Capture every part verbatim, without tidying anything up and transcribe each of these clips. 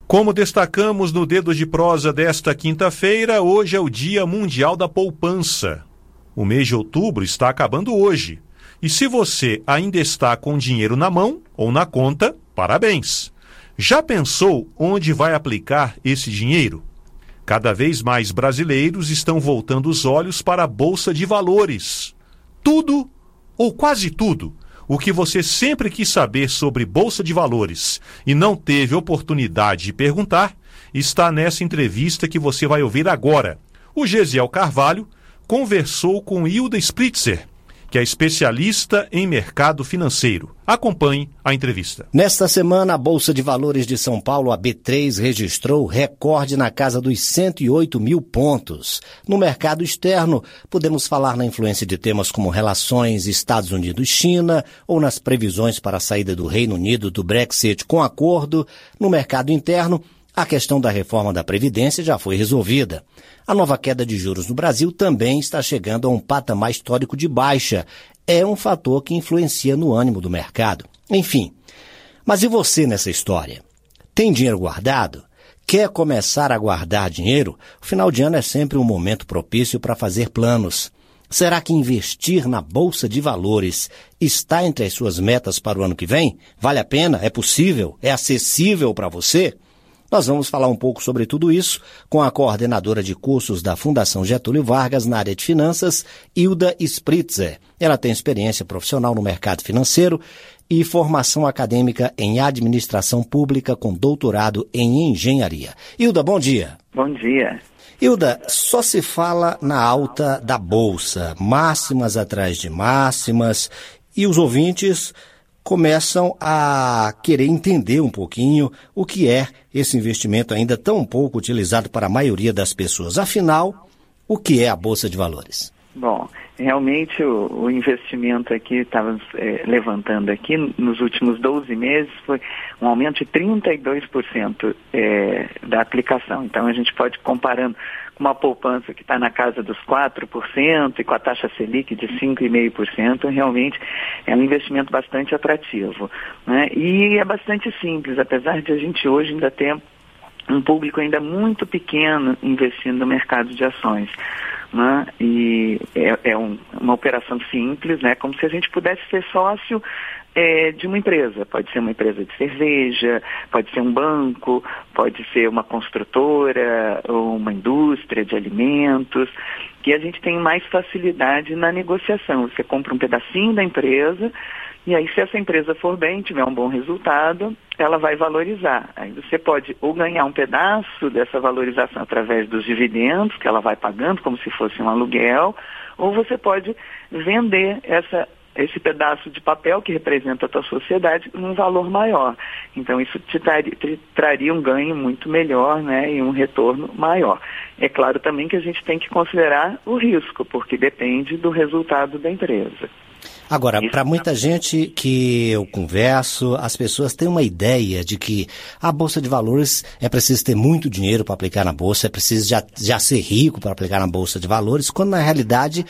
Como destacamos no Dedo de Prosa desta quinta-feira, hoje é o Dia Mundial da Poupança. O mês de outubro está acabando hoje. E se você ainda está com dinheiro na mão ou na conta, parabéns! Já pensou onde vai aplicar esse dinheiro? Cada vez mais brasileiros estão voltando os olhos para a Bolsa de Valores. Tudo, ou quase tudo, o que você sempre quis saber sobre Bolsa de Valores e não teve oportunidade de perguntar, está nessa entrevista que você vai ouvir agora. O Gesiel Carvalho conversou com Hilda Spritzer, que é especialista em mercado financeiro. Acompanhe a entrevista. Nesta semana, a Bolsa de Valores de São Paulo, a B três, registrou recorde na casa dos cento e oito mil pontos. No mercado externo, podemos falar na influência de temas como relações Estados Unidos-China ou nas previsões para a saída do Reino Unido do Brexit com acordo. No mercado interno, a questão da reforma da Previdência já foi resolvida. A nova queda de juros no Brasil também está chegando a um patamar histórico de baixa. É um fator que influencia no ânimo do mercado. Enfim, mas e você nessa história? Tem dinheiro guardado? Quer começar a guardar dinheiro? O final de ano é sempre um momento propício para fazer planos. Será que investir na Bolsa de Valores está entre as suas metas para o ano que vem? Vale a pena? É possível? É acessível para você? Nós vamos falar um pouco sobre tudo isso com a coordenadora de cursos da Fundação Getúlio Vargas na área de finanças, Hilda Spritzer. Ela tem experiência profissional no mercado financeiro e formação acadêmica em administração pública com doutorado em engenharia. Hilda, bom dia. Bom dia. Hilda, só se fala na alta da Bolsa, máximas atrás de máximas, e os ouvintes começam a querer entender um pouquinho o que é esse investimento ainda tão pouco utilizado para a maioria das pessoas. Afinal, o que é a Bolsa de Valores? Bom, realmente o, o investimento aqui, estava é, levantando aqui, nos últimos doze meses, foi um aumento de trinta e dois por cento é, da aplicação. Então, a gente pode, comparando com uma poupança que está na casa dos quatro por cento e com a taxa Selic de cinco vírgula cinco por cento, realmente é um investimento bastante atrativo, né? E é bastante simples, apesar de a gente hoje ainda ter um público ainda muito pequeno investindo no mercado de ações. Né? E é, é um, uma operação simples, né? Como se a gente pudesse ser sócio é, de uma empresa. Pode ser uma empresa de cerveja, pode ser um banco, pode ser uma construtora ou uma indústria de alimentos, que a gente tem mais facilidade na negociação. Você compra um pedacinho da empresa e aí, se essa empresa for bem, tiver um bom resultado, ela vai valorizar. Aí você pode ou ganhar um pedaço dessa valorização através dos dividendos, que ela vai pagando como se fosse um aluguel, ou você pode vender essa, esse pedaço de papel que representa a tua sociedade num valor maior. Então, isso te traria, te traria um ganho muito melhor, né, e um retorno maior. É claro também que a gente tem que considerar o risco, porque depende do resultado da empresa. Agora, para muita gente que eu converso, as pessoas têm uma ideia de que a Bolsa de Valores é preciso ter muito dinheiro para aplicar na Bolsa, é preciso já, já ser rico para aplicar na Bolsa de Valores, quando na realidade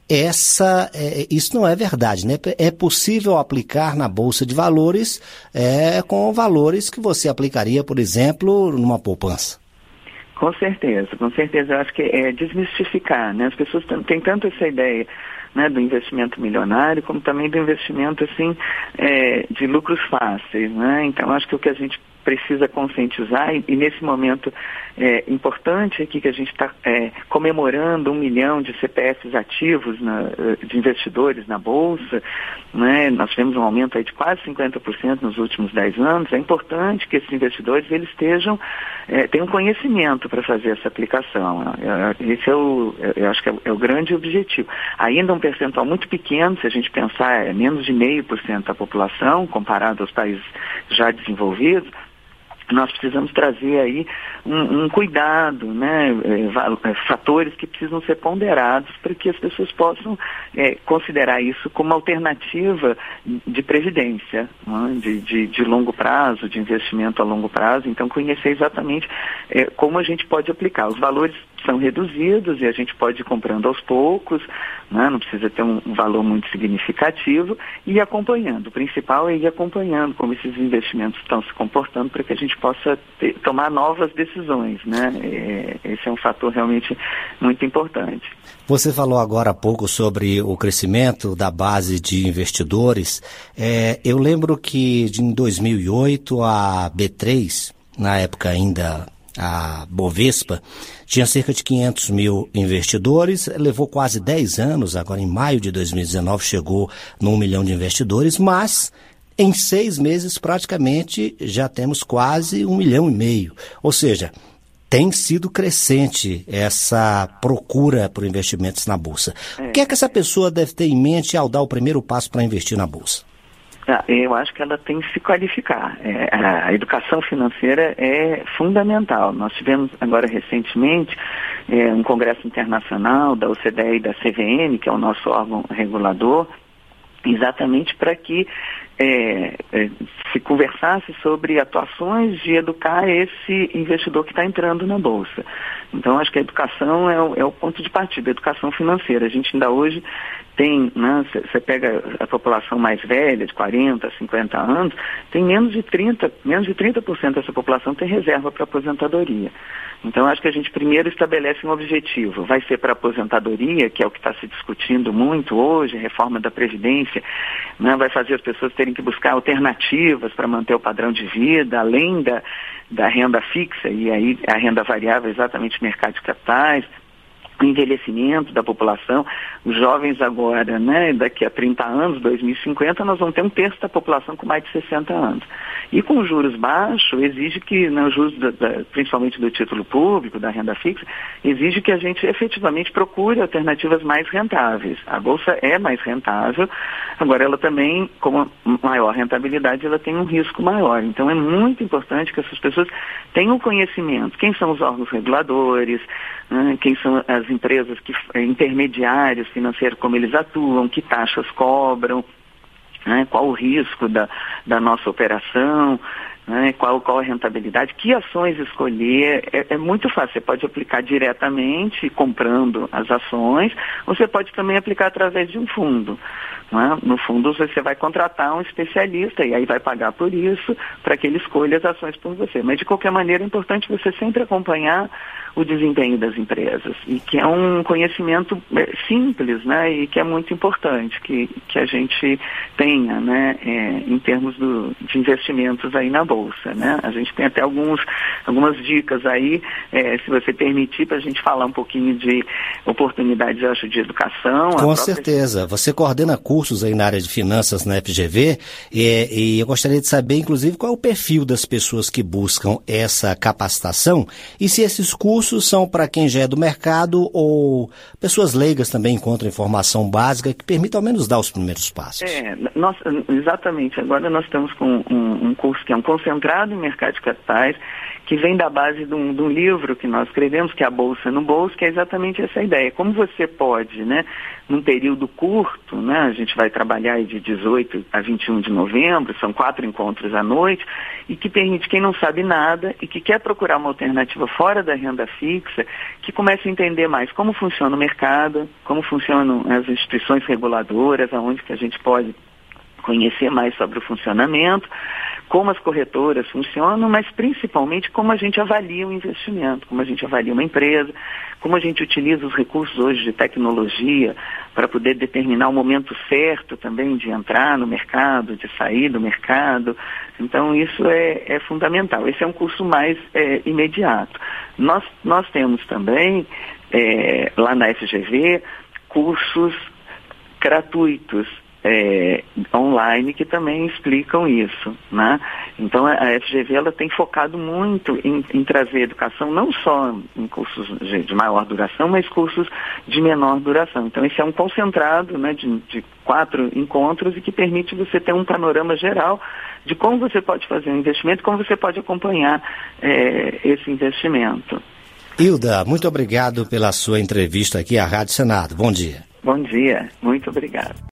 essa, é, isso não é verdade, né? É possível aplicar na Bolsa de Valores é, com valores que você aplicaria, por exemplo, numa poupança. Com certeza, com certeza. Eu acho que é desmistificar, né? As pessoas têm tanto essa ideia, né, do investimento milionário, como também do investimento, assim, é, de lucros fáceis, né? Então, acho que o que a gente precisa conscientizar, e, e nesse momento é importante aqui que a gente está é, comemorando um milhão de C P Fs ativos na, de investidores na Bolsa, né? Nós tivemos um aumento aí de quase cinquenta por cento nos últimos dez anos. É importante que esses investidores eles estejam, é, tenham conhecimento para fazer essa aplicação. Esse é o, eu acho que é o, é o grande objetivo. Ainda um percentual muito pequeno, se a gente pensar, é menos de meio por cento da população, comparado aos países já desenvolvidos. Nós precisamos trazer aí um, um cuidado, né, é, fatores que precisam ser ponderados para que as pessoas possam é, considerar isso como alternativa de previdência, né, de, de, de longo prazo, de investimento a longo prazo. Então, conhecer exatamente é, como a gente pode aplicar. Os valores são reduzidos e a gente pode ir comprando aos poucos, né? Não precisa ter um valor muito significativo, e ir acompanhando. O principal é ir acompanhando como esses investimentos estão se comportando para que a gente possa ter, tomar novas decisões, né? É, esse é um fator realmente muito importante. Você falou agora há pouco sobre o crescimento da base de investidores. É, eu lembro que de, em dois mil e oito a B três, na época ainda a Bovespa, tinha cerca de quinhentos mil investidores, levou quase dez anos, agora em maio de dois mil e dezenove chegou no um milhão de investidores, mas em seis meses praticamente já temos quase um milhão e meio. Ou seja, tem sido crescente essa procura por investimentos na Bolsa. É. O que é que essa pessoa deve ter em mente ao dar o primeiro passo para investir na Bolsa? Eu acho que ela tem que se qualificar. É, a educação financeira é fundamental. Nós tivemos agora recentemente é, um congresso internacional da O C D E e da C V M, que é o nosso órgão regulador, exatamente para que é, é, se conversasse sobre atuações de educar esse investidor que está entrando na Bolsa. Então, acho que a educação é o, é o ponto de partida, a educação financeira. A gente ainda hoje tem, né, você pega a população mais velha, de quarenta, cinquenta anos, tem menos de trinta, menos de trinta por cento dessa população tem reserva para aposentadoria. Então, acho que a gente primeiro estabelece um objetivo. Vai ser para a aposentadoria, que é o que está se discutindo muito hoje, reforma da Previdência, né, vai fazer as pessoas terem que buscar alternativas para manter o padrão de vida, além da, da renda fixa, e aí a renda variável é exatamente o mercado de capitais, o envelhecimento da população. Os jovens agora, né, daqui a trinta anos, dois mil e cinquenta, nós vamos ter um terço da população com mais de sessenta anos. E com juros baixos, exige que, né, os juros da, da, principalmente do título público, da renda fixa, exige que a gente efetivamente procure alternativas mais rentáveis. A Bolsa é mais rentável, agora ela também, com maior rentabilidade, ela tem um risco maior. Então é muito importante que essas pessoas tenham conhecimento. Quem são os órgãos reguladores, né, quem são as empresas que, intermediários financeiros, como eles atuam, que taxas cobram, né, qual o risco da, da nossa operação, né, qual, qual a rentabilidade, que ações escolher. É, é muito fácil, você pode aplicar diretamente comprando as ações, ou você pode também aplicar através de um fundo. Né? No fundo, você vai contratar um especialista e aí vai pagar por isso, para que ele escolha as ações por você. Mas, de qualquer maneira, é importante você sempre acompanhar o desempenho das empresas, e que é um conhecimento simples, né, e que é muito importante que, que a gente tenha, né, é, em termos do, de investimentos aí na Bolsa, né. A gente tem até alguns, algumas dicas aí, é, se você permitir, para a gente falar um pouquinho de oportunidades, eu acho, de educação. Com própria... certeza. Você coordena cursos aí na área de finanças na F G V, e, e eu gostaria de saber, inclusive, qual é o perfil das pessoas que buscam essa capacitação, e se esses cursos são para quem já é do mercado ou pessoas leigas também encontram informação básica que permita ao menos dar os primeiros passos. É, nós, exatamente. Agora nós estamos com um, um curso que é um concentrado em mercado de capitais, que vem da base de um, de um livro que nós escrevemos, que é a Bolsa no Bolso, que é exatamente essa ideia. Como você pode, né, num período curto, né, a gente vai trabalhar de dezoito a vinte e um de novembro, são quatro encontros à noite, e que permite quem não sabe nada e que quer procurar uma alternativa fora da renda fixa, que comece a entender mais como funciona o mercado, como funcionam as instituições reguladoras, aonde que a gente pode conhecer mais sobre o funcionamento, como as corretoras funcionam, mas principalmente como a gente avalia o investimento, como a gente avalia uma empresa, como a gente utiliza os recursos hoje de tecnologia para poder determinar o momento certo também de entrar no mercado, de sair do mercado. Então isso é, é fundamental. Esse é um curso mais é, imediato. Nós, nós temos também, é, lá na F G V, cursos gratuitos, É, online, que também explicam isso, né? Então a F G V ela tem focado muito em, em trazer educação, não só em cursos de, de maior duração, mas cursos de menor duração. Então esse é um concentrado, né, de, de quatro encontros, e que permite você ter um panorama geral de como você pode fazer um investimento, como você pode acompanhar é, esse investimento. Hilda, muito obrigado pela sua entrevista aqui à Rádio Senado. Bom dia. Bom dia, muito obrigado.